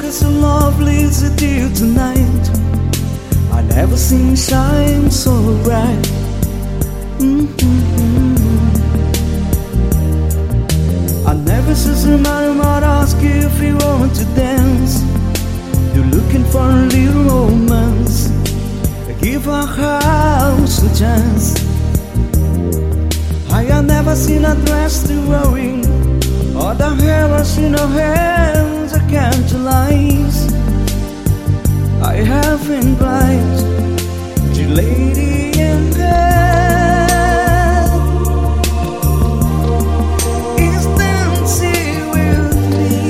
see so lovely as you do tonight. I never seen you shine so bright. I never see somebody might ask you if you want to dance. You're looking for a little romance. Give our house a chance. I have never seen a dress too wearing, or the hair was in her hands, I can't lies. I have been blind to lady in bed is dancing with me.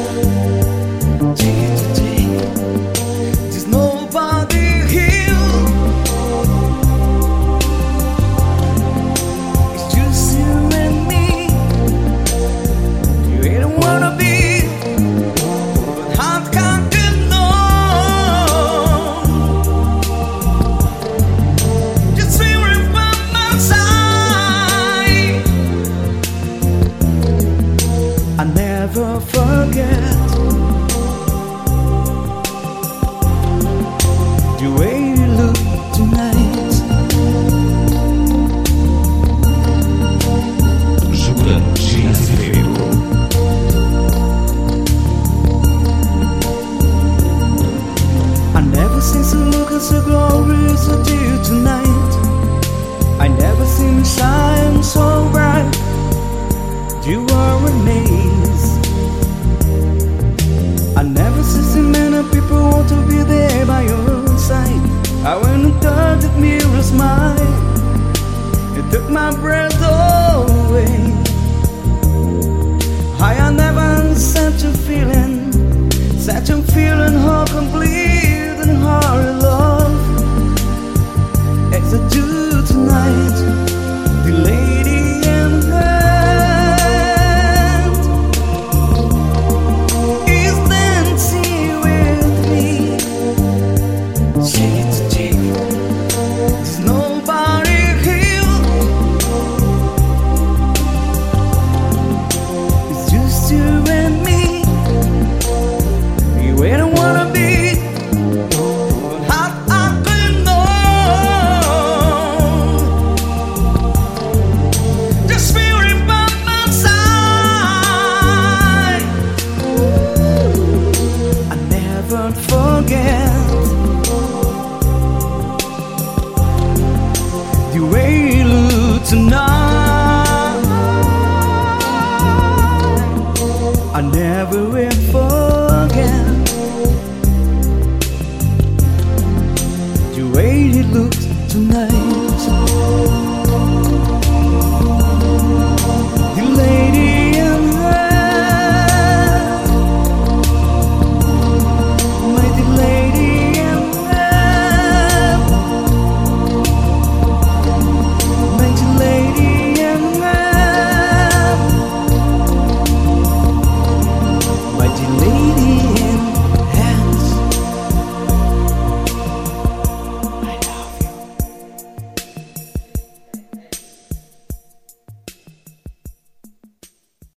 Day to day, there's nobody here. It's just you and me. You ain't wanna be, but heart can't get no. Just feel it by my side. I never forget the way you look tonight. Jogando Giz Azevedo. I never seen so look so glorious as you do tonight. I never seen you shine so bright. You are amazed. I never seen so many people want to be there by your side. I went and touched that mirror smile. It took my breath away.